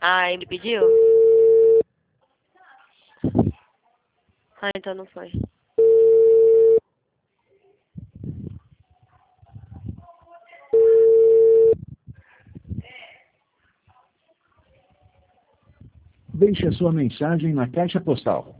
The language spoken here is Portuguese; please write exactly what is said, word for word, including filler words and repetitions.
Ah, ele pediu? Ah, então não foi. Deixe a sua mensagem na caixa postal.